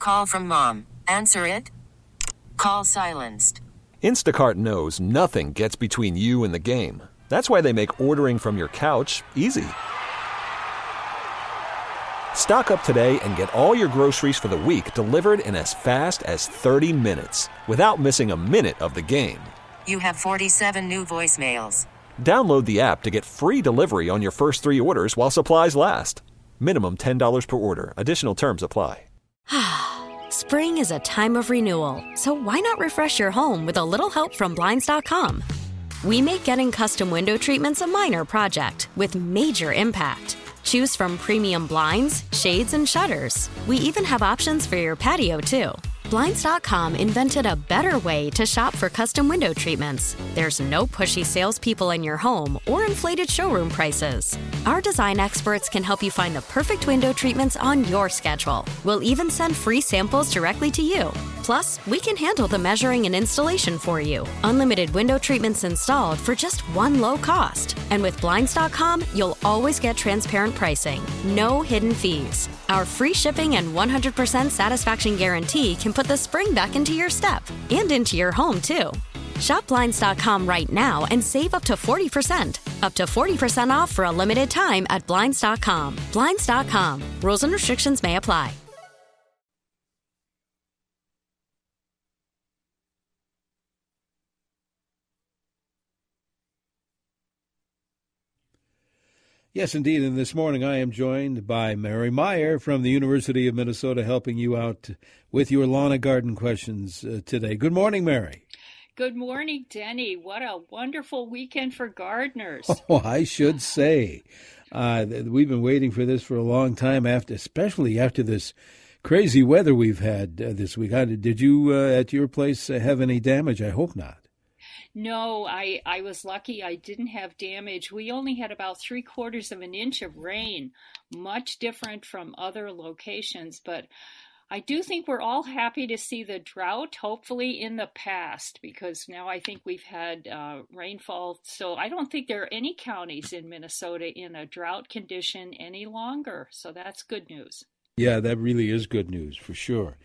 Call from mom. Answer it. Call silenced. Instacart knows nothing gets between you and the game. That's why they make ordering from your couch easy. Stock up today and get all your groceries for the week delivered in as fast as 30 minutes without missing a minute of the game. You have 47 new voicemails. Download the app to get free delivery on your first 3 orders while supplies last. Minimum $10 per order. Additional terms apply. Spring is a time of renewal, so why not refresh your home with a little help from Blinds.com? We make getting custom window treatments a minor project with major impact. Choose from premium blinds, shades, and shutters. We even have options for your patio, too. Blinds.com invented a better way to shop for custom window treatments. There's no pushy salespeople in your home or inflated showroom prices. Our design experts can help you find the perfect window treatments on your schedule. We'll even send free samples directly to you. Plus, we can handle the measuring and installation for you. Unlimited window treatments installed for just one low cost. And with Blinds.com, you'll always get transparent pricing. No hidden fees. Our free shipping and 100% satisfaction guarantee can put the spring back into your step and into your home, too. Shop Blinds.com right now and save up to 40%. Up to 40% off for a limited time at Blinds.com. Blinds.com. Rules and restrictions may apply. Yes, indeed. And this morning I am joined by Mary Meyer from the University of Minnesota, helping you out with your lawn and garden questions today. Good morning, Mary. Good morning, Denny. What a wonderful weekend for gardeners. Oh, I should say. We've been waiting for this for a long time, especially after this crazy weather we've had this week. Did you, at your place, have any damage? I hope not. No, I was lucky I didn't have damage. We only had about 3/4 of an inch of rain, much different from other locations. But I do think we're all happy to see the drought, hopefully in the past, because now I think we've had rainfall. So I don't think there are any counties in Minnesota in a drought condition any longer. So that's good news. Yeah, that really is good news for sure.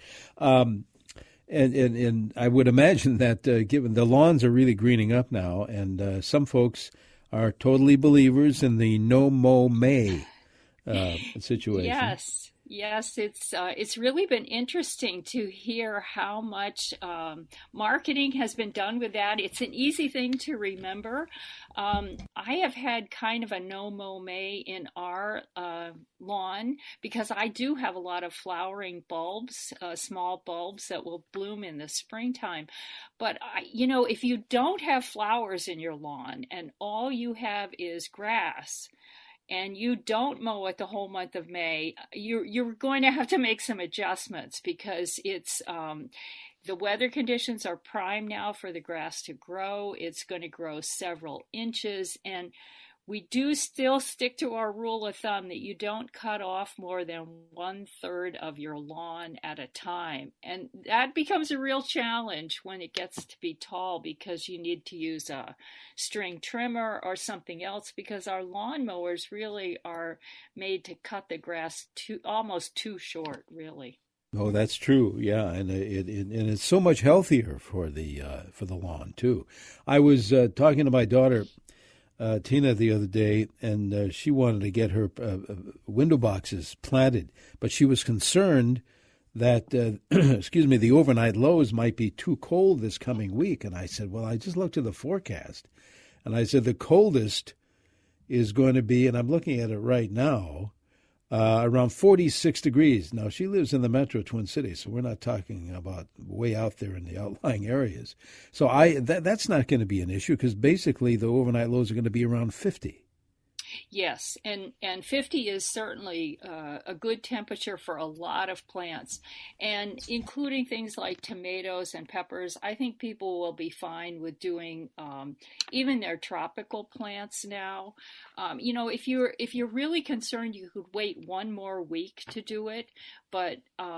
And I would imagine that given the lawns are really greening up now, and some folks are totally believers in the no mow May situation. Yes, it's really been interesting to hear how much marketing has been done with that. It's an easy thing to remember. I have had kind of a no mow May in our lawn because I do have a lot of flowering bulbs, small bulbs that will bloom in the springtime. But if you don't have flowers in your lawn and all you have is grass, and you don't mow it the whole month of May, you're going to have to make some adjustments because it's the weather conditions are prime now for the grass to grow. It's going to grow several inches, and we do still stick to our rule of thumb that you don't cut off more than 1/3 of your lawn at a time. And that becomes a real challenge when it gets to be tall because you need to use a string trimmer or something else because our lawn mowers really are made to cut the grass almost too short, really. Oh, that's true. Yeah, and it's so much healthier for the lawn too. I was talking to my daughter Tina the other day, and she wanted to get her window boxes planted, but she was concerned that, the overnight lows might be too cold this coming week. And I said, well, I just looked at the forecast, and I said the coldest is going to be, and I'm looking at it right now, around 46 degrees. Now, she lives in the metro Twin Cities, so we're not talking about way out there in the outlying areas. So that's not going to be an issue because basically the overnight lows are going to be around 50. Yes, and 50 is certainly a good temperature for a lot of plants, and including things like tomatoes and peppers. I think people will be fine with doing even their tropical plants now. If you're really concerned, you could wait one more week to do it, but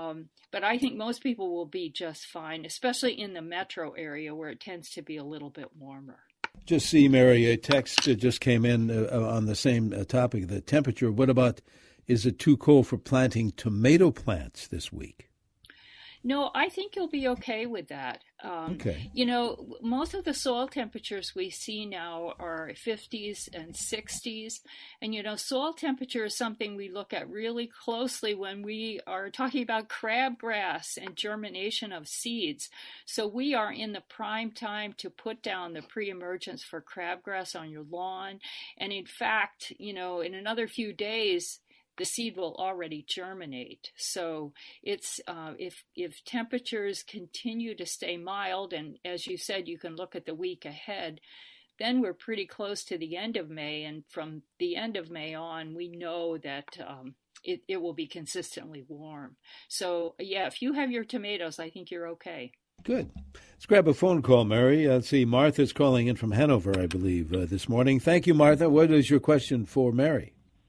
I think most people will be just fine, especially in the metro area where it tends to be a little bit warmer. Just see, Mary, a text just came in on the same topic, the temperature. What about, is it too cold for planting tomato plants this week? No, I think you'll be okay with that. Okay. Most of the soil temperatures we see now are 50s and 60s. And, soil temperature is something we look at really closely when we are talking about crabgrass and germination of seeds. So we are in the prime time to put down the pre-emergence for crabgrass on your lawn. And in fact, in another few days, the seed will already germinate. So it's if temperatures continue to stay mild, and as you said, you can look at the week ahead, then we're pretty close to the end of May, and from the end of May on, we know that it will be consistently warm. So yeah, if you have your tomatoes, I think you're okay. Good. Let's grab a phone call, Mary. Let's see. Martha's calling in from Hanover, I believe, this morning. Thank you, Martha. What is your question for Mary?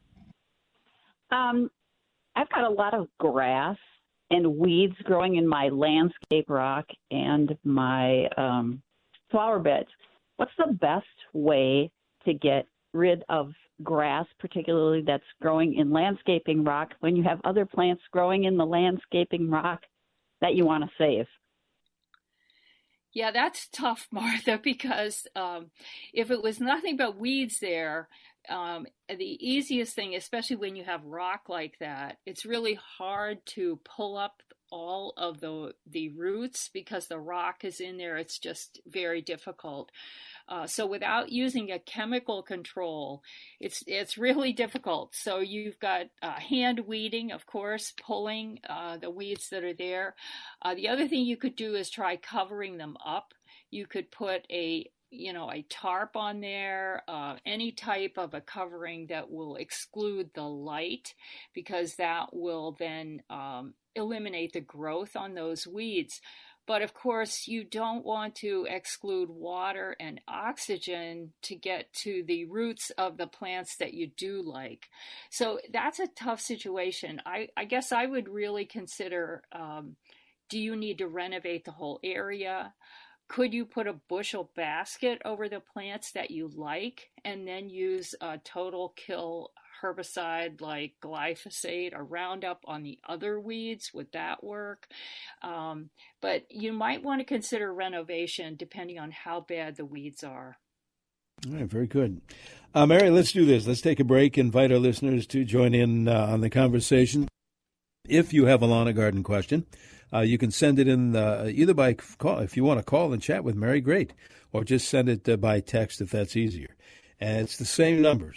I've got a lot of grass and weeds growing in my landscape rock and my flower beds. What's the best way to get rid of grass, particularly that's growing in landscaping rock, when you have other plants growing in the landscaping rock that you want to save? Yeah, that's tough, Martha, because if it was nothing but weeds there, the easiest thing, especially when you have rock like that, it's really hard to pull up all of the roots because the rock is in there. It's just very difficult. So without using a chemical control, it's really difficult. So you've got hand weeding, of course, pulling the weeds that are there. The other thing you could do is try covering them up. You could put a tarp on there, any type of a covering that will exclude the light, because that will then eliminate the growth on those weeds. But of course, you don't want to exclude water and oxygen to get to the roots of the plants that you do like. So that's a tough situation. I guess I would really consider, do you need to renovate the whole area? Could you put a bushel basket over the plants that you like and then use a total kill herbicide like glyphosate or Roundup on the other weeds? Would that work? But you might want to consider renovation depending on how bad the weeds are. All right, very good. Mary, let's do this. Let's take a break, invite our listeners to join in on the conversation. If you have a lawn and garden question, you can send it in either by call. If you want to call and chat with Mary, great. Or just send it by text if that's easier. And it's the same number,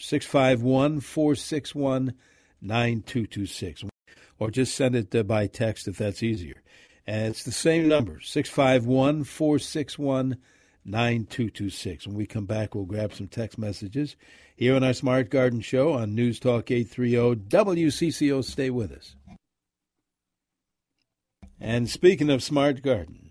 651-461-9226. Or just send it by text if that's easier. And it's the same number, 651-461-9226. When we come back, we'll grab some text messages here on our Smart Garden Show on News Talk 830 WCCO. Stay with us. And speaking of Smart Garden,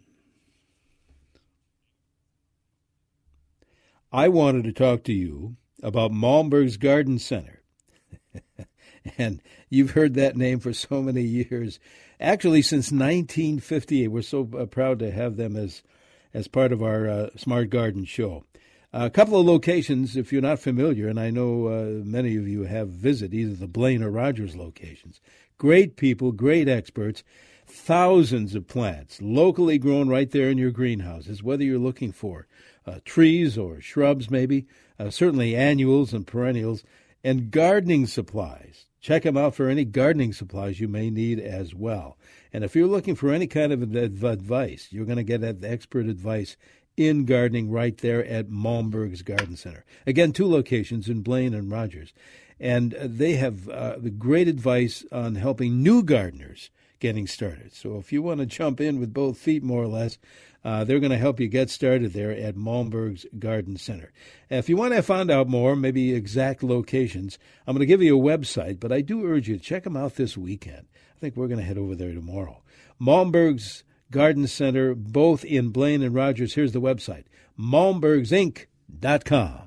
I wanted to talk to you about Malmberg's Garden Center. And you've heard that name for so many years. Actually, since 1958, we're so proud to have them as part of our Smart Garden Show. A couple of locations, if you're not familiar, and I know many of you have visited either the Blaine or Rogers locations. Great people, great experts. Thousands of plants locally grown right there in your greenhouses, whether you're looking for trees or shrubs maybe, certainly annuals and perennials, and gardening supplies. Check them out for any gardening supplies you may need as well. And if you're looking for any kind of advice, you're going to get that expert advice in gardening right there at Malmberg's Garden Center. Again, 2 locations in Blaine and Rogers. And they have the great advice on helping new gardeners getting started. So if you want to jump in with both feet, more or less, they're going to help you get started there at Malmberg's Garden Center. If you want to find out more, maybe exact locations, I'm going to give you a website, but I do urge you to check them out this weekend. I think we're going to head over there tomorrow. Malmberg's Garden Center, both in Blaine and Rogers. Here's the website, malmbergsinc.com.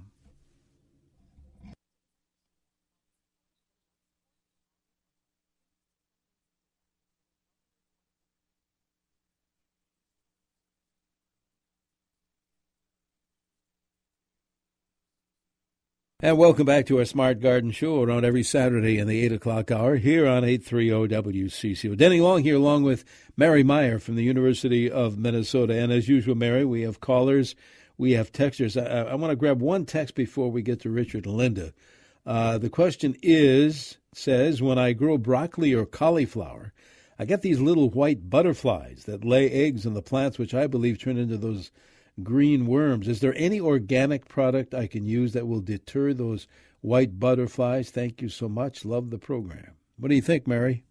And welcome back to our Smart Garden Show around every Saturday in the 8 o'clock hour here on 830 WCCO. Denny Long here along with Mary Meyer from the University of Minnesota. And as usual, Mary, we have callers, we have texters. I want to grab one text before we get to Richard and Linda. The question says, when I grow broccoli or cauliflower, I get these little white butterflies that lay eggs in the plants, which I believe turn into those green worms. Is there any organic product I can use that will deter those white butterflies? Thank you so much. Love the program. What do you think, Mary?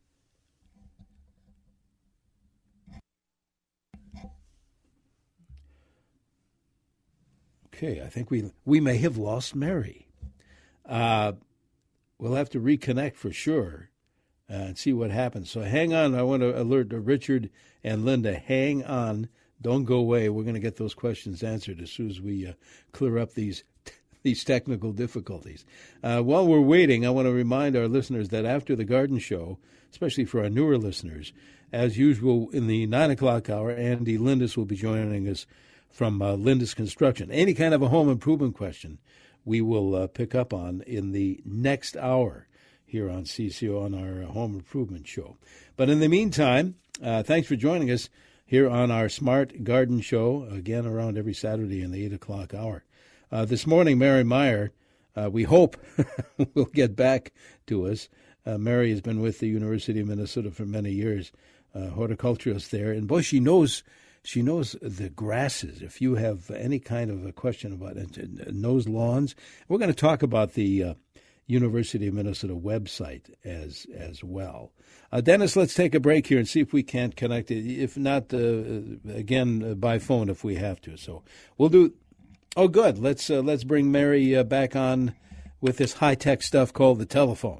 Okay, I think we may have lost Mary. We'll have to reconnect for sure and see what happens. So hang on. I want to alert Richard and Linda. Hang on. Don't go away. We're going to get those questions answered as soon as we clear up these technical difficulties. While we're waiting, I want to remind our listeners that after the garden show, especially for our newer listeners, as usual in the 9 o'clock hour, Andy Lindis will be joining us from Lindis Construction. Any kind of a home improvement question we will pick up on in the next hour here on CCO on our home improvement show. But in the meantime, thanks for joining us here on our Smart Garden Show, again around every Saturday in the 8 o'clock hour. This morning, Mary Meyer, we hope will get back to us. Mary has been with the University of Minnesota for many years, horticulturist there. And boy, she knows the grasses. If you have any kind of a question about it, knows lawns. We're going to talk about the University of Minnesota website as well. Dennis, let's take a break here and see if we can't connect it. If not, again, by phone if we have to. So we'll do. Oh, good. Let's bring Mary back on with this high-tech stuff called the telephone.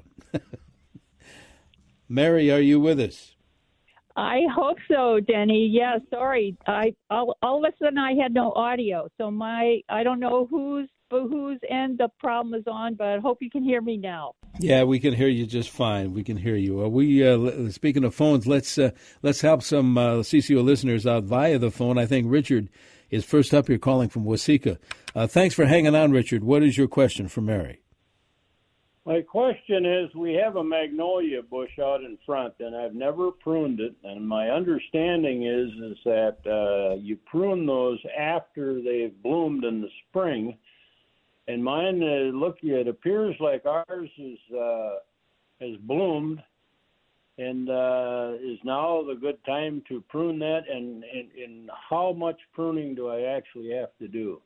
Mary, are you with us? I hope so, Denny. Yeah, sorry. All of a sudden I had no audio, so I don't know whose end the problem is on, but I hope you can hear me now. Yeah, we can hear you just fine. We can hear you. Speaking of phones, let's help some CCO listeners out via the phone. I think Richard is first up here calling from Waseca. Thanks for hanging on, Richard. What is your question for Mary? My question is, we have a magnolia bush out in front, and I've never pruned it. And my understanding is that you prune those after they've bloomed in the spring. And mine, it appears like ours has bloomed, and is now the good time to prune that. And how much pruning do I actually have to do?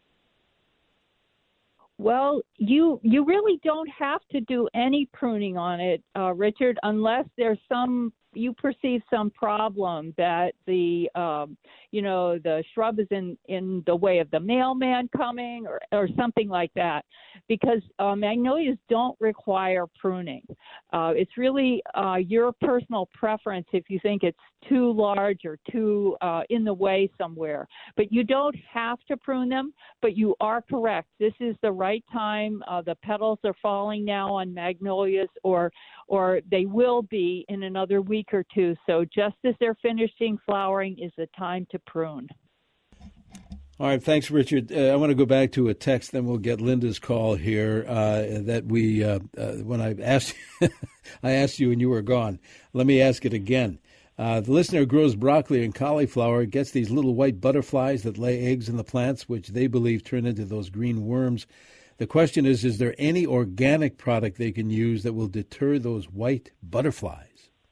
Well, you really don't have to do any pruning on it, Richard, unless there's you perceive some problem that the shrub is in the way of the mailman coming or something like that, because magnolias don't require pruning. It's really your personal preference if you think it's too large or too in the way somewhere. But you don't have to prune them, but you are correct. This is the right time. The petals are falling now on magnolias, or they will be in another week or two. So just as they're finishing flowering is the time to prune. All right, thanks, Richard. I want to go back to a text, then we'll get Linda's call here. That we, when I asked, I asked you and you were gone. Let me ask it again. The listener grows broccoli and cauliflower, gets these little white butterflies that lay eggs in the plants, which they believe turn into those green worms. The question is there any organic product they can use that will deter those white butterflies?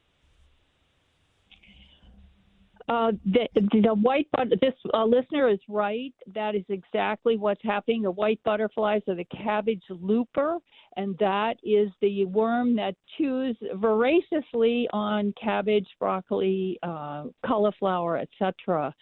The white this listener is right. That is exactly what's happening. The white butterflies are the cabbage looper, and that is the worm that chews voraciously on cabbage, broccoli, cauliflower, etc.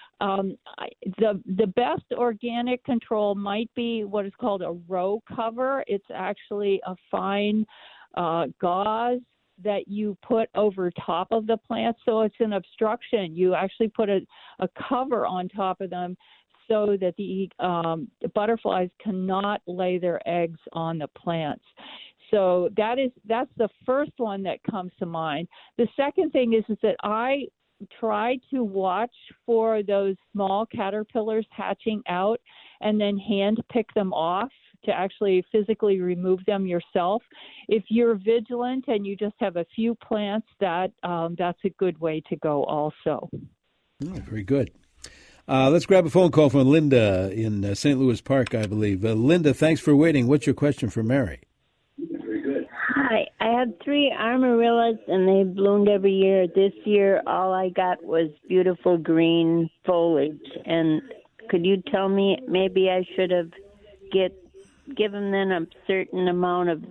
The best organic control might be what is called a row cover. It's actually a fine gauze that you put over top of the plant, so it's an obstruction. You actually put a cover on top of them so that the butterflies cannot lay their eggs on the plants. So that's the first one that comes to mind. The second thing is that I try to watch for those small caterpillars hatching out and then hand pick them off to actually physically remove them yourself. If you're vigilant and you just have a few plants, that's a good way to go also. Very good. Let's grab a phone call from Linda in St. Louis Park, I believe. Linda, thanks for waiting. What's your question for Mary? Very good. Hi, I have 3 amaryllis, and they bloomed every year. This year, all I got was beautiful green foliage. And could you tell me, maybe I should have given them a certain amount of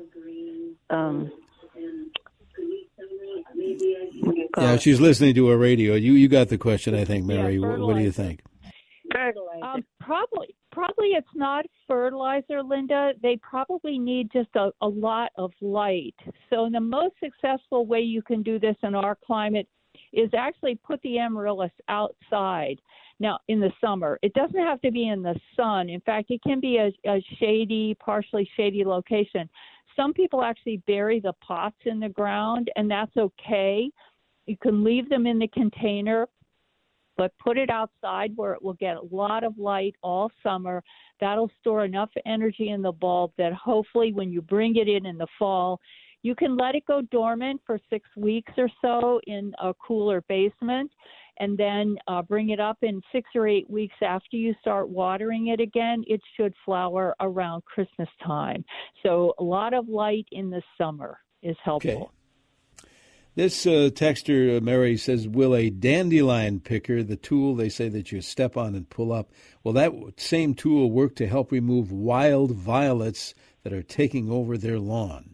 yeah, she's listening to a radio. You got the question, I think, Mary. Yeah, what do you think? fertilizer? Probably it's not fertilizer, Linda. They probably need just a lot of light. So the most successful way you can do this in our climate is actually put the amaryllis outside. Now, in the summer, it doesn't have to be in the sun. In fact, it can be a shady, partially shady location. Some people actually bury the pots in the ground, and that's okay. You can leave them in the container, but put it outside where it will get a lot of light all summer. That'll store enough energy in the bulb that hopefully when you bring it in the fall, you can let it go dormant for 6 weeks or so in a cooler basement, and then bring it up in 6 or 8 weeks after you start watering it again. It should flower around Christmas time. So a lot of light in the summer is helpful. Okay. This texter, Mary, says, will a dandelion picker, the tool they say that you step on and pull up, will that same tool work to help remove wild violets that are taking over their lawn?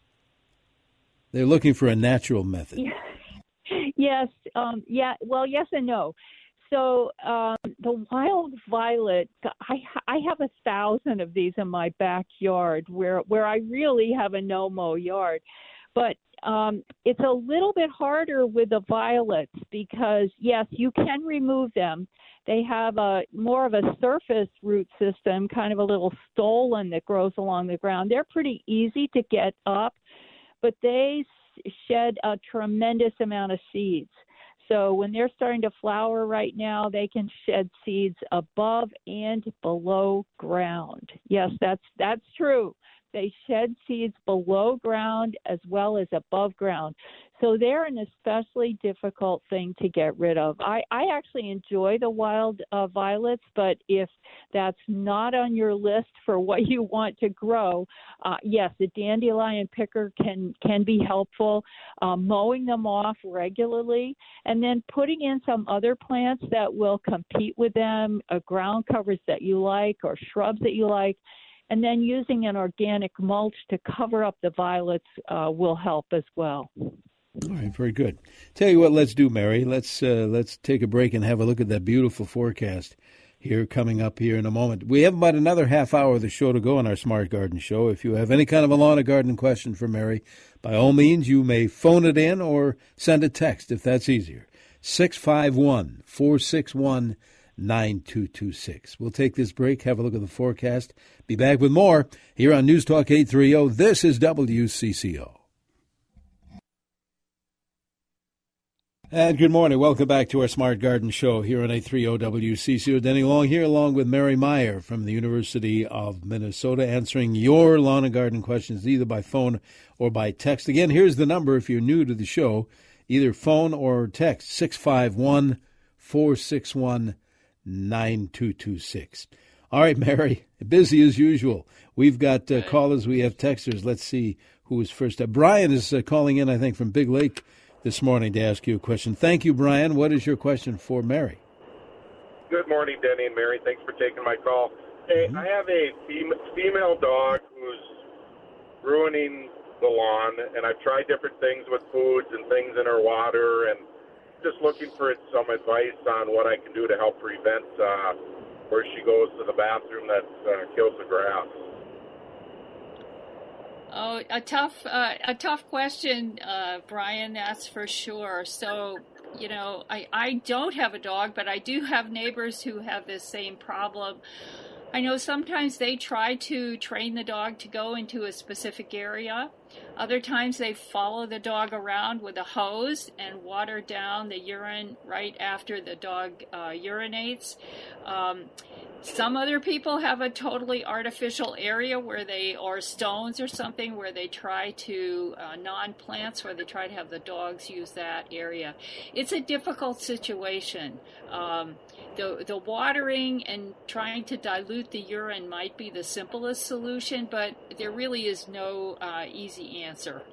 They're looking for a natural method. Yes. Yes and no. So the wild violet, I have 1,000 of these in my backyard where I really have a no-mow yard. But it's a little bit harder with the violets because, yes, you can remove them. They have more of a surface root system, kind of a little stolon that grows along the ground. They're pretty easy to get up, but they shed a tremendous amount of seeds. So when they're starting to flower right now, they can shed seeds above and below ground. Yes, that's true. They shed seeds below ground as well as above ground. So they're an especially difficult thing to get rid of. I actually enjoy the wild violets, but if that's not on your list for what you want to grow, yes, the dandelion picker can be helpful. Mowing them off regularly and then putting in some other plants that will compete with them, ground covers that you like or shrubs that you like, and then using an organic mulch to cover up the violets will help as well. All right, very good. Tell you what, let's do, Mary. Let's take a break and have a look at that beautiful forecast here coming up here in a moment. We have about another half hour of the show to go on our Smart Garden Show. If you have any kind of a lawn or garden question for Mary, by all means, you may phone it in or send a text if that's easier. 651-461-9226. We'll take this break, have a look at the forecast, be back with more here on News Talk 830. This is WCCO. And good morning. Welcome back to our Smart Garden Show here on 830 WCCO. Denny Long here along with Mary Meyer from the University of Minnesota answering your lawn and garden questions either by phone or by text. Again, here's the number if you're new to the show, either phone or text, 651-461-9226. All right, Mary, busy as usual. We've got callers, we have texters. Let's see who is first. Brian is calling in, I think, from Big Lake this morning to ask you a question. Thank you, Brian. What is your question for Mary? Good morning, Denny and Mary. Thanks for taking my call. Hey, I have a female dog who's ruining the lawn, and I've tried different things with foods and things in her water, and just looking for some advice on what I can do to help prevent where she goes to the bathroom that kills the grass. Oh, a tough question, Brian, that's for sure. So, I don't have a dog, but I do have neighbors who have this same problem. I know sometimes they try to train the dog to go into a specific area, Other times they follow the dog around with a hose and water down the urine right after the dog urinates. Some other people have a totally artificial area or stones or something where they try to, non-plants, where they try to have the dogs use that area. It's a difficult situation. The watering and trying to dilute the urine might be the simplest solution, but there really is no easy answer.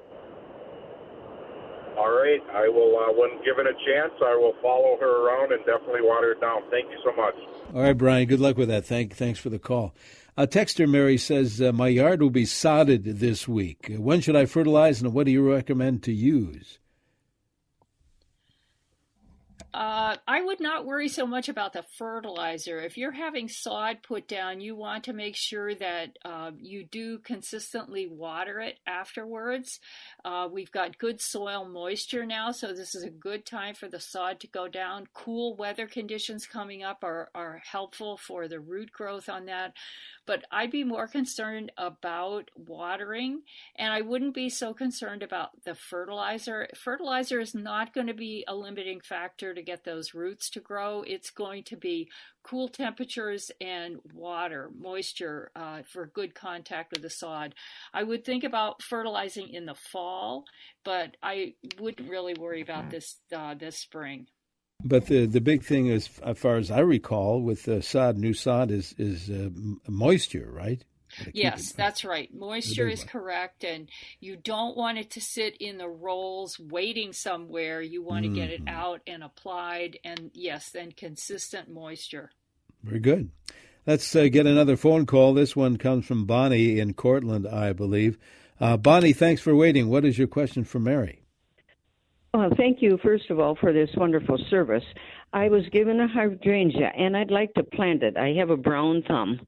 All right. I will, when given a chance, I will follow her around and definitely water it down. Thank you so much. All right, Brian, good luck with that. Thanks for the call. Texter Mary says, my yard will be sodded this week. When should I fertilize, and what do you recommend to use? I would not worry so much about the fertilizer. If you're having sod put down, you want to make sure that you do consistently water it afterwards. We've got good soil moisture now, so this is a good time for the sod to go down. Cool weather conditions coming up are helpful for the root growth on that. But I'd be more concerned about watering, and I wouldn't be so concerned about the fertilizer. Fertilizer is not going to be a limiting factor to get those roots to grow. It's going to be cool temperatures and water, moisture for good contact with the sod. I would think about fertilizing in the fall, but I wouldn't really worry about this spring. But the big thing, as far as I recall, with sod, new sod is moisture, right? Yes, that's right. Moisture is correct, and you don't want it to sit in the rolls waiting somewhere. You want to get it out and applied, and yes, then consistent moisture. Very good. Let's get another phone call. This one comes from Bonnie in Cortland, I believe. Bonnie, thanks for waiting. What is your question for Mary? Thank you, first of all, for this wonderful service. I was given a hydrangea, and I'd like to plant it. I have a brown thumb.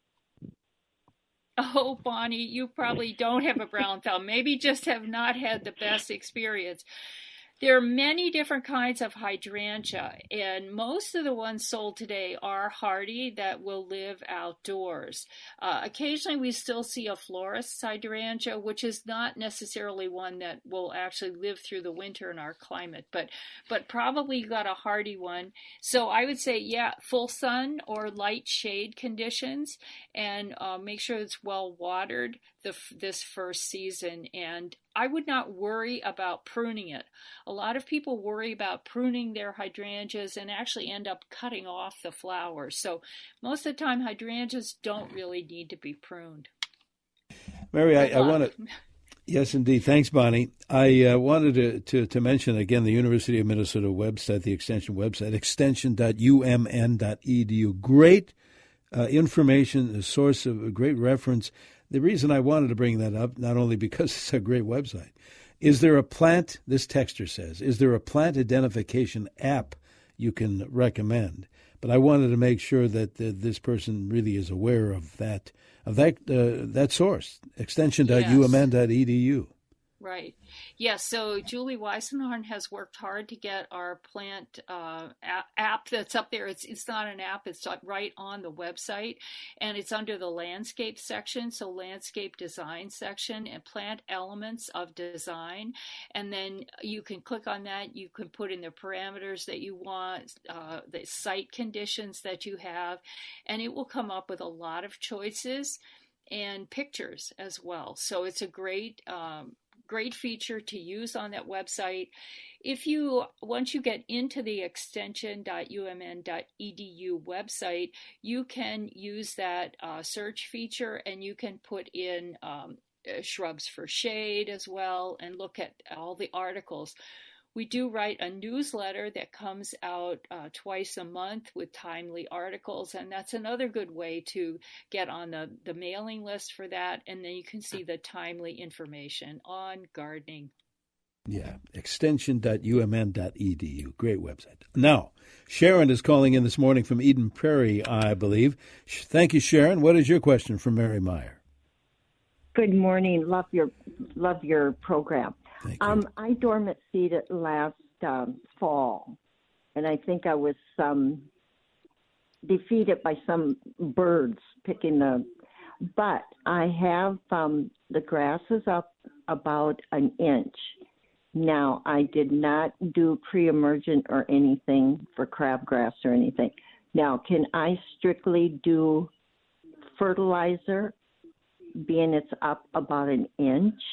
Oh, Bonnie, you probably don't have a brown thumb. Maybe just have not had the best experience. There are many different kinds of hydrangea, and most of the ones sold today are hardy that will live outdoors. Occasionally we still see a florist's hydrangea, which is not necessarily one that will actually live through the winter in our climate, but probably you got a hardy one. So I would say, yeah, full sun or light shade conditions, and make sure it's well watered this first season. And I would not worry about pruning it. A lot of people worry about pruning their hydrangeas and actually end up cutting off the flowers. So most of the time, hydrangeas don't really need to be pruned. Mary, I want to... Yes, indeed. Thanks, Bonnie. I wanted to mention again the University of Minnesota website, the extension website, extension.umn.edu. Great information, a source of a great reference. The reason I wanted to bring that up, not only because it's a great website, is there a plant, this texter says, is there a plant identification app you can recommend? But I wanted to make sure that this person really is aware of that source, extension.umn.edu. Right. Yes. So Julie Weisenhorn has worked hard to get our plant app that's up there. It's not an app. It's right on the website, and it's under the landscape section. So landscape design section and plant elements of design. And then you can click on that. You can put in the parameters that you want, the site conditions that you have, and it will come up with a lot of choices and pictures as well. So it's a great feature to use on that website. Once you get into the extension.umn.edu website, you can use that search feature, and you can put in shrubs for shade as well and look at all the articles. We do write a newsletter that comes out twice a month with timely articles, and that's another good way to get on the mailing list for that, and then you can see the timely information on gardening. Yeah, extension.umn.edu. Great website. Now, Sharon is calling in this morning from Eden Prairie, I believe. Thank you, Sharon. What is your question for Mary Meyer? Good morning. Love your program. I dormant seeded last fall, and I think I was defeated by some birds picking but I have the grass is up about an inch. Now, I did not do pre-emergent or anything for crabgrass or anything. Now, can I strictly do fertilizer, being it's up about an inch?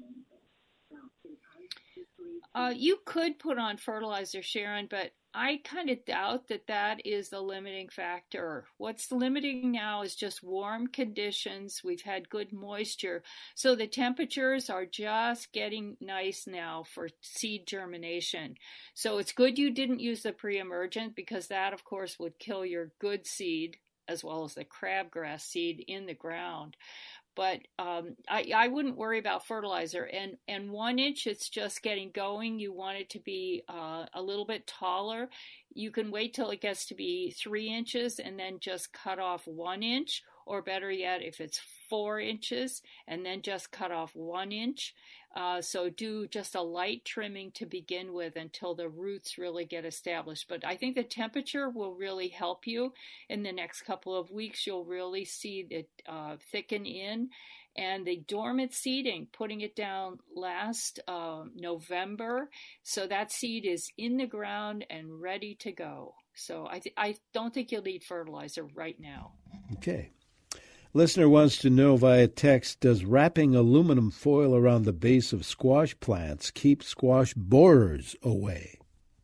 You could put on fertilizer, Sharon, but I kind of doubt that that is the limiting factor. What's limiting now is just warm conditions. We've had good moisture. So the temperatures are just getting nice now for seed germination. So it's good you didn't use the pre-emergent, because that, of course, would kill your good seed as well as the crabgrass seed in the ground. But I wouldn't worry about fertilizer. And 1 inch, it's just getting going. You want it to be a little bit taller. You can wait till it gets to be 3 inches and then just cut off 1 inch. Or better yet, if it's 4 inches and then just cut off 1 inch. So do just a light trimming to begin with until the roots really get established. But I think the temperature will really help you. In the next couple of weeks, you'll really see it thicken in. And the dormant seeding, putting it down last November, so that seed is in the ground and ready to go. So I don't think you'll need fertilizer right now. Okay. Listener wants to know via text, does wrapping aluminum foil around the base of squash plants keep squash borers away?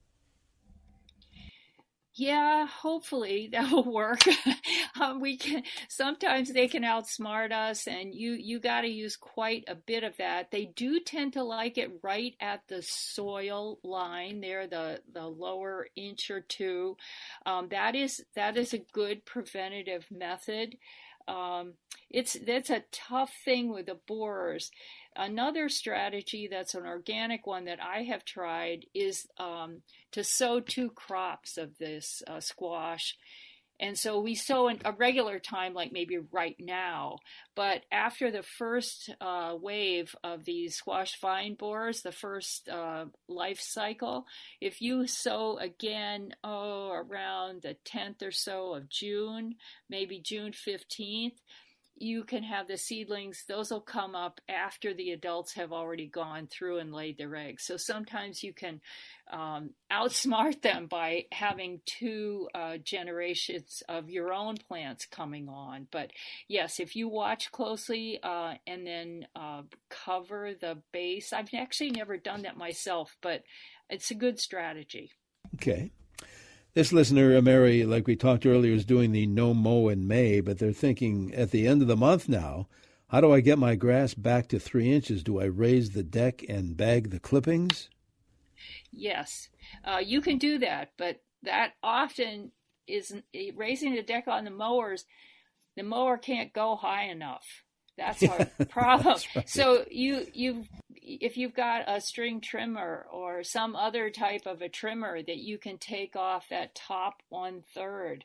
Yeah, hopefully that will work. Sometimes they can outsmart us, and you got to use quite a bit of that. They do tend to like it right at the soil line there, the lower inch or two. That is a good preventative method. That's a tough thing with the borers. Another strategy that's an organic one that I have tried is to sow 2 crops of this squash. And so we sow in a regular time, like maybe right now, but after the first wave of these squash vine borers, the first life cycle, if you sow again, around the 10th or so of June, maybe June 15th, you can have the seedlings. Those will come up after the adults have already gone through and laid their eggs. So sometimes you can outsmart them by having 2 generations of your own plants coming on. But yes, if you watch closely and then cover the base, I've actually never done that myself, but it's a good strategy. Okay. This listener, Mary, like we talked earlier, is doing the no mow in May, but they're thinking at the end of the month now, how do I get my grass back to 3 inches? Do I raise the deck and bag the clippings? Yes, you can do that, but that often is raising the deck on the mowers. The mower can't go high enough. That's our problem. That's right. So if you've got a string trimmer or some other type of a trimmer that you can take off that top 1/3,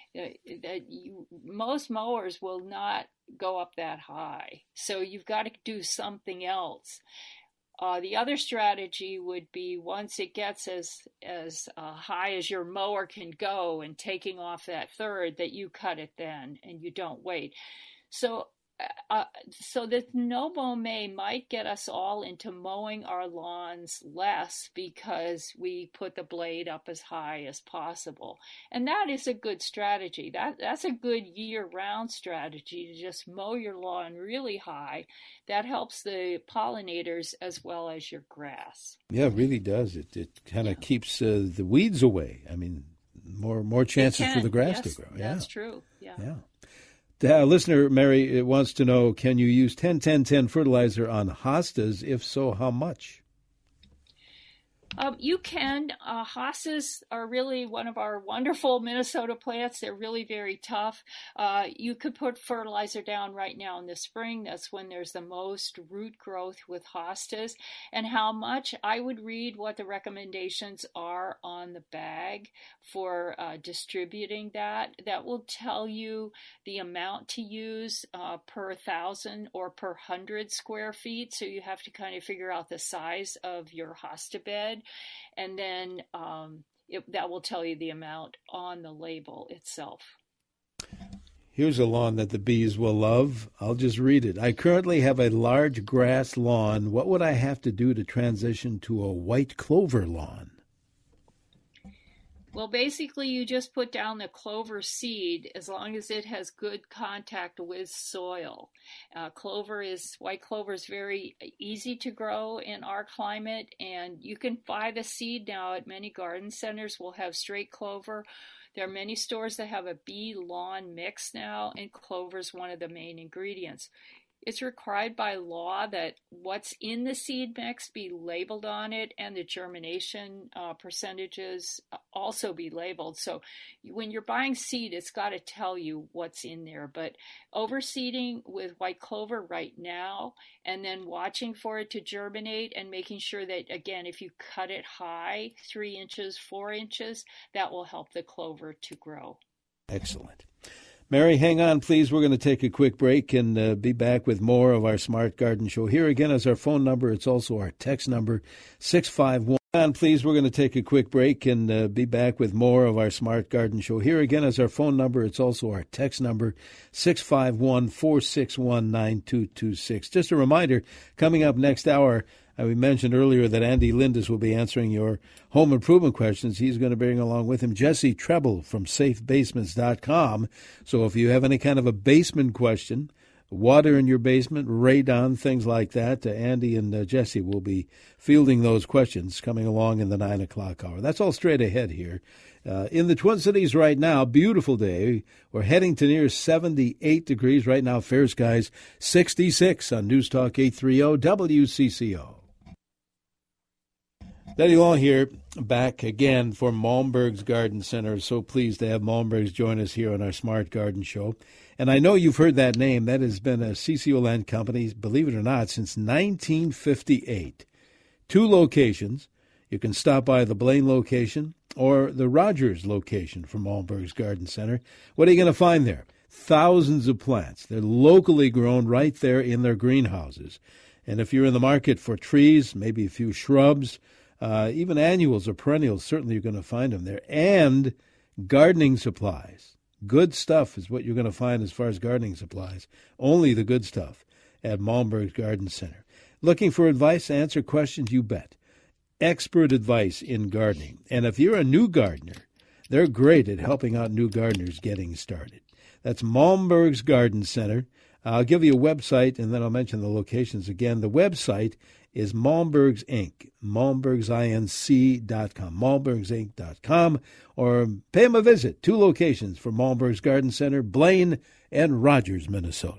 most mowers will not go up that high. So you've got to do something else. The other strategy would be, once it gets as high as your mower can go and taking off that 1/3, that you cut it then and you don't wait. So the no-mow May might get us all into mowing our lawns less because we put the blade up as high as possible. And that is a good strategy. That's a good year-round strategy, to just mow your lawn really high. That helps the pollinators as well as your grass. Yeah, it really does. It kind of keeps the weeds away. I mean, more chances for the grass to grow. Yeah, that's true. Yeah. Listener Mary wants to know, can you use 10-10-10 fertilizer on hostas? If so, how much? You can. Hostas are really one of our wonderful Minnesota plants. They're really very tough. You could put fertilizer down right now in the spring. That's when there's the most root growth with hostas. And how much? I would read what the recommendations are on the bag for distributing that. That will tell you the amount to use per 1,000 or per 100 square feet. So you have to kind of figure out the size of your hosta bed. And then that will tell you the amount on the label itself. Here's a lawn that the bees will love. I'll just read it. I currently have a large grass lawn. What would I have to do to transition to a white clover lawn? Well, basically, you just put down the clover seed as long as it has good contact with soil. White clover is very easy to grow in our climate, and you can buy the seed now at many garden centers. We'll have straight clover. There are many stores that have a bee lawn mix now, and clover is one of the main ingredients. It's required by law that what's in the seed mix be labeled on it, and the germination percentages also be labeled. So when you're buying seed, it's got to tell you what's in there. But overseeding with white clover right now, and then watching for it to germinate and making sure that, again, if you cut it high, 3 inches, 4 inches, that will help the clover to grow. Excellent. Mary, hang on, please. We're going to take a quick break and be back with more of our Smart Garden Show. Here again is our phone number. It's also our text number, 651. Hang on, please. We're going to take a quick break and be back with more of our Smart Garden Show. Here again is our phone number. It's also our text number, 651-461-9226. Just a reminder, coming up next hour, we mentioned earlier that Andy Lindis will be answering your home improvement questions. He's going to bring along with him Jesse Treble from SafeBasements.com. So if you have any kind of a basement question, water in your basement, radon, things like that, Andy and Jesse will be fielding those questions coming along in the 9 o'clock hour. That's all straight ahead here. In the Twin Cities right now, beautiful day. We're heading to near 78 degrees right now. Fair skies, 66 on News Talk 830 WCCO. Denny Long here, back again for Malmberg's Garden Center. So pleased to have Malmberg's join us here on our Smart Garden Show. And I know you've heard that name. That has been a CCO Land company, believe it or not, since 1958. 2 locations. You can stop by the Blaine location or the Rogers location from Malmberg's Garden Center. What are you going to find there? Thousands of plants. They're locally grown right there in their greenhouses. And if you're in the market for trees, maybe a few shrubs, even annuals or perennials, certainly you're going to find them there. And gardening supplies. Good stuff is what you're going to find as far as gardening supplies. Only the good stuff at Malmberg's Garden Center. Looking for advice, answer questions, you bet. Expert advice in gardening. And if you're a new gardener, they're great at helping out new gardeners getting started. That's Malmberg's Garden Center. I'll give you a website, and then I'll mention the locations again. The website is Malmberg's Inc., malmbergsinc.com, malmbergsinc.com, or pay them a visit. 2 locations for Malmberg's Garden Center, Blaine and Rogers, Minnesota.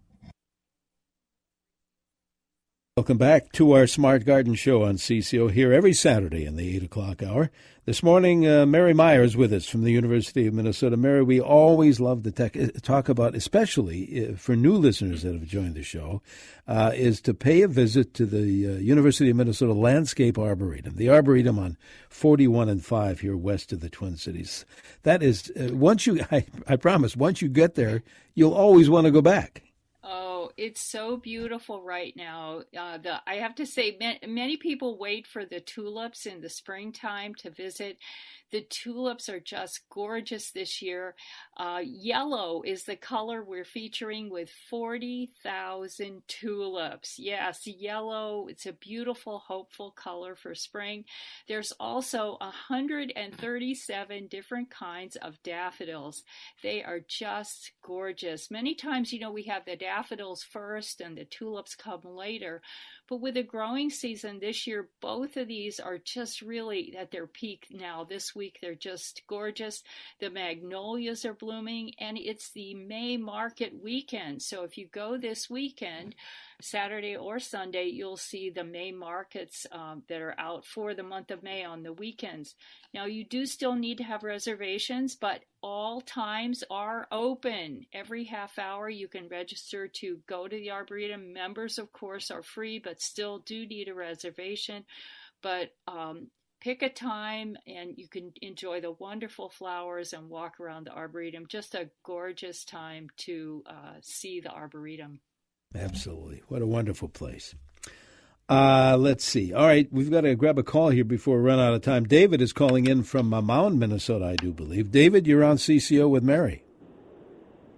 Welcome back to our Smart Garden Show on CCO here every Saturday in the 8 o'clock hour. This morning, Mary Meyer is with us from the University of Minnesota. Mary, we always love to talk about, especially for new listeners that have joined the show, is to pay a visit to the University of Minnesota Landscape Arboretum, the Arboretum on 41 and 5 here west of the Twin Cities. That is, I promise, once you get there, you'll always want to go back. Oh, it's so beautiful right now. I have to say, many people wait for the tulips in the springtime to visit. The tulips are just gorgeous this year. Yellow is the color we're featuring with 40,000 tulips. Yes, yellow. It's a beautiful, hopeful color for spring. There's also 137 different kinds of daffodils. They are just gorgeous. Many times, we have the daffodils first and the tulips come later. But with the growing season this year, both of these are just really at their peak now. This week, they're just gorgeous. The magnolias are blooming, and it's the May market weekend. So if you go this weekend, Saturday or Sunday, you'll see the May markets that are out for the month of May on the weekends. Now, you do still need to have reservations, but all times are open. Every half hour you can register to go to the Arboretum. Members, of course, are free, but still do need a reservation. But pick a time and you can enjoy the wonderful flowers and walk around the Arboretum. Just a gorgeous time to see the Arboretum. Absolutely. What a wonderful place. Let's see. All right, we've got to grab a call here before we run out of time. David is calling in from Mound, Minnesota, I do believe. David, you're on CCO with Mary.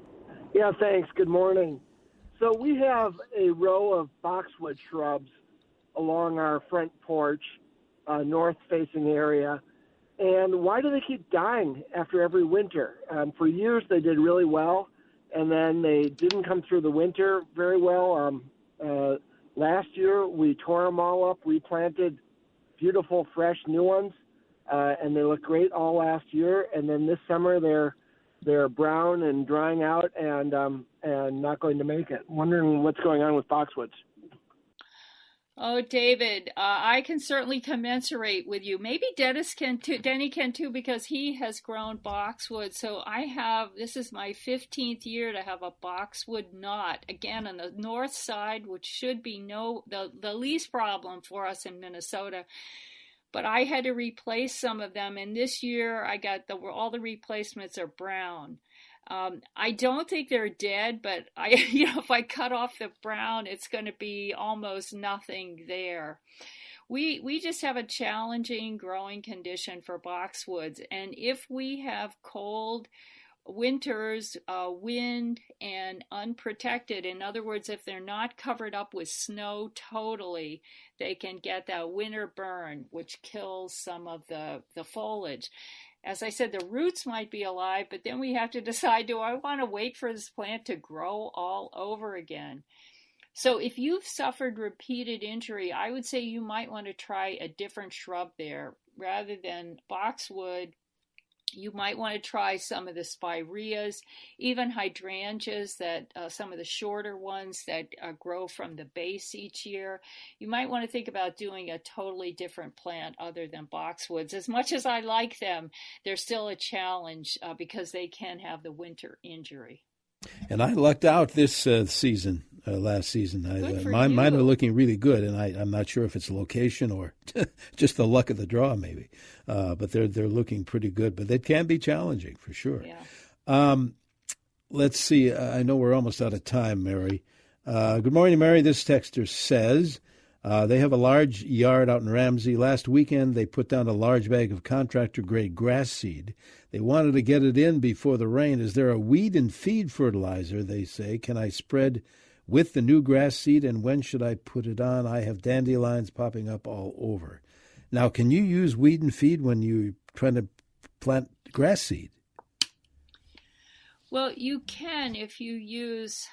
Yeah, thanks. Good morning. So we have a row of boxwood shrubs along our front porch, north-facing area. And why do they keep dying after every winter? For years they did really well, and then they didn't come through the winter very well. Last year we tore them all up, replanted beautiful, fresh new ones, and they look great all last year. And then this summer they're brown and drying out and not going to make it. Wondering what's going on with boxwoods. Oh, David, I can certainly commensurate with you. Maybe Denny can too, because he has grown boxwood. So this is my 15th year to have a boxwood knot, again, on the north side, which should be the least problem for us in Minnesota. But I had to replace some of them, and this year I got all the replacements are brown. I don't think they're dead, but if I cut off the brown, it's going to be almost nothing there. We just have a challenging growing condition for boxwoods, and if we have cold winters, wind, and unprotected, in other words, if they're not covered up with snow totally, they can get that winter burn, which kills some of the foliage. As I said, the roots might be alive, but then we have to decide, do I want to wait for this plant to grow all over again? So if you've suffered repeated injury, I would say you might want to try a different shrub there. Rather than boxwood, you might want to try some of the spireas, even hydrangeas, some of the shorter ones that grow from the base each year. You might want to think about doing a totally different plant other than boxwoods. As much as I like them, they're still a challenge because they can have the winter injury. And I lucked out this season, last season. Mine are looking really good, and I'm not sure if it's location or just the luck of the draw, maybe. But they're looking pretty good. But it can be challenging for sure. Yeah. Let's see. I know we're almost out of time, Mary. Good morning, Mary. This texter says they have a large yard out in Ramsey. Last weekend, they put down a large bag of contractor-grade grass seed. They wanted to get it in before the rain. Is there a weed and feed fertilizer, they say? Can I spread with the new grass seed, and when should I put it on? I have dandelions popping up all over. Now, can you use weed and feed when you're trying to plant grass seed? Well, you can if you use...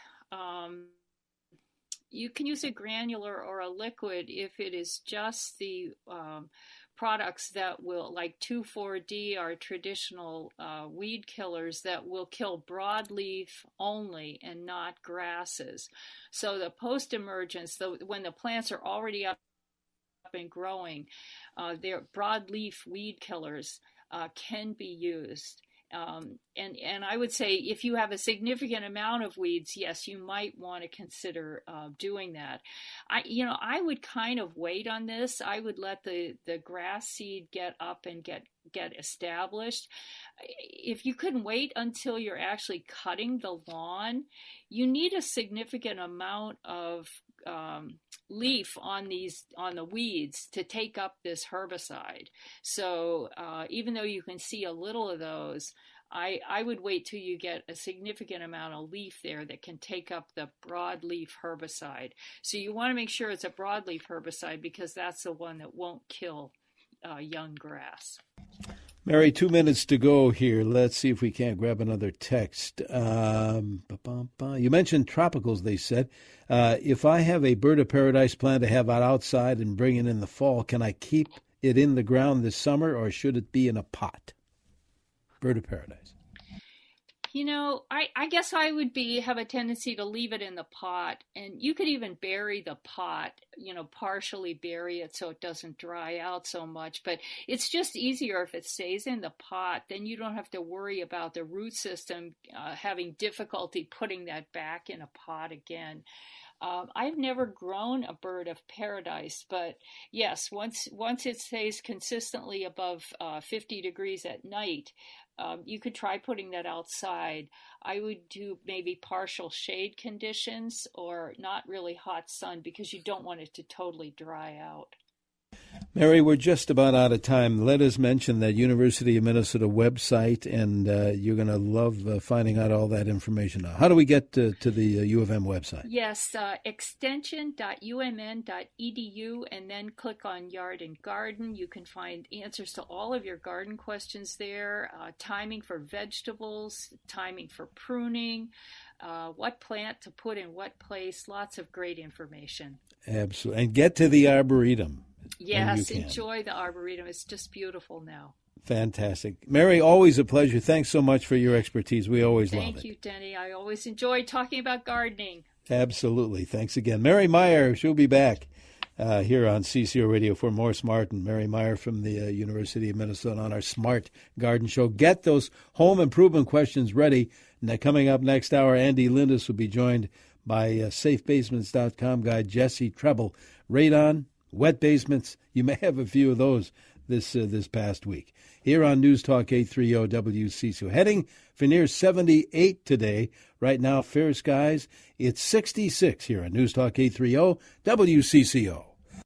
you can use a granular or a liquid if it is just the products that will, like 2,4-D, are traditional weed killers that will kill broadleaf only and not grasses. So the post-emergence, when the plants are already up and growing, their broadleaf weed killers can be used. And I would say if you have a significant amount of weeds, yes, you might want to consider doing that. I would kind of wait on this. I would let the grass seed get up and get established. If you couldn't wait until you're actually cutting the lawn, you need a significant amount of leaf on the weeds to take up this herbicide. So even though you can see a little of those, I would wait till you get a significant amount of leaf there that can take up the broadleaf herbicide. So you want to make sure it's a broadleaf herbicide because that's the one that won't kill young grass. Mary, 2 minutes to go here. Let's see if we can't grab another text. You mentioned tropicals, they said. If I have a bird of paradise plant to have out outside and bring it in the fall, can I keep it in the ground this summer or should it be in a pot? Bird of paradise. I guess I would have a tendency to leave it in the pot, and you could even bury the pot, partially bury it so it doesn't dry out so much, but it's just easier if it stays in the pot. Then you don't have to worry about the root system having difficulty putting that back in a pot again. I've never grown a bird of paradise, but yes, once it stays consistently above 50 degrees at night, you could try putting that outside. I would do maybe partial shade conditions or not really hot sun because you don't want it to totally dry out. Mary, we're just about out of time. Let us mention that University of Minnesota website, and you're going to love finding out all that information. How do we get to the U of M website? Yes, extension.umn.edu, and then click on Yard and Garden. You can find answers to all of your garden questions there, timing for vegetables, timing for pruning, what plant to put in what place, lots of great information. Absolutely. And get to the Arboretum. Yes, enjoy the Arboretum. It's just beautiful now. Fantastic. Mary, always a pleasure. Thanks so much for your expertise. We always love it. Thank you, Denny. I always enjoy talking about gardening. Absolutely. Thanks again. Mary Meyer, she'll be back here on CCO Radio for more Smart. And Mary Meyer from the University of Minnesota on our Smart Garden Show. Get those home improvement questions ready. Now, coming up next hour, Andy Lindis will be joined by SafeBasements.com guy Jesse Treble. Radon, wet basements, you may have a few of those this past week. Here on News Talk 830 WCCO. Heading for near 78 today. Right now, fair skies. It's 66 here on News Talk 830 WCCO.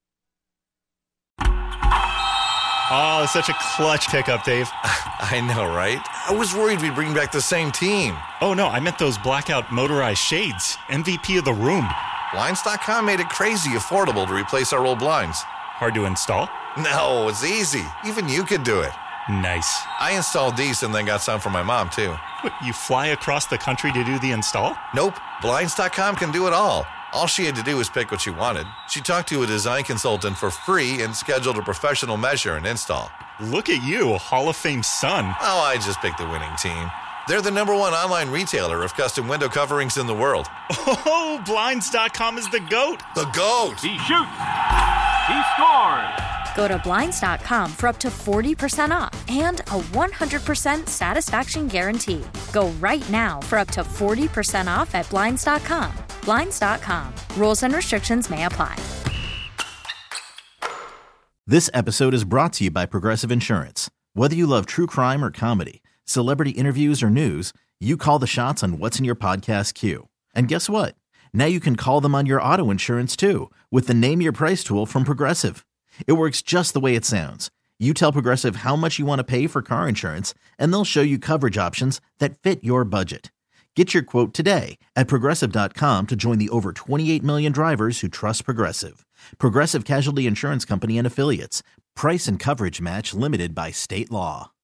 Oh, such a clutch pickup, Dave. I know, right? I was worried we'd bring back the same team. Oh, no, I meant those blackout motorized shades. MVP of the room. Blinds.com made it crazy affordable to replace our old blinds. Hard to install? No, it's easy. Even you could do it. Nice. I installed these and then got some for my mom, too. What, you fly across the country to do the install? Nope. Blinds.com can do it all. All she had to do was pick what she wanted. She talked to a design consultant for free and scheduled a professional measure and install. Look at you, a Hall of Fame son. Oh, I just picked the winning team. They're the #1 online retailer of custom window coverings in the world. Oh, Blinds.com is the GOAT. The GOAT. He shoots. He scores. Go to Blinds.com for up to 40% off and a 100% satisfaction guarantee. Go right now for up to 40% off at Blinds.com. Blinds.com. Rules and restrictions may apply. This episode is brought to you by Progressive Insurance. Whether you love true crime or comedy, celebrity interviews or news, you call the shots on what's in your podcast queue. And guess what? Now you can call them on your auto insurance too with the Name Your Price tool from Progressive. It works just the way it sounds. You tell Progressive how much you want to pay for car insurance, and they'll show you coverage options that fit your budget. Get your quote today at Progressive.com to join the over 28 million drivers who trust Progressive. Progressive Casualty Insurance Company and Affiliates. Price and coverage match limited by state law.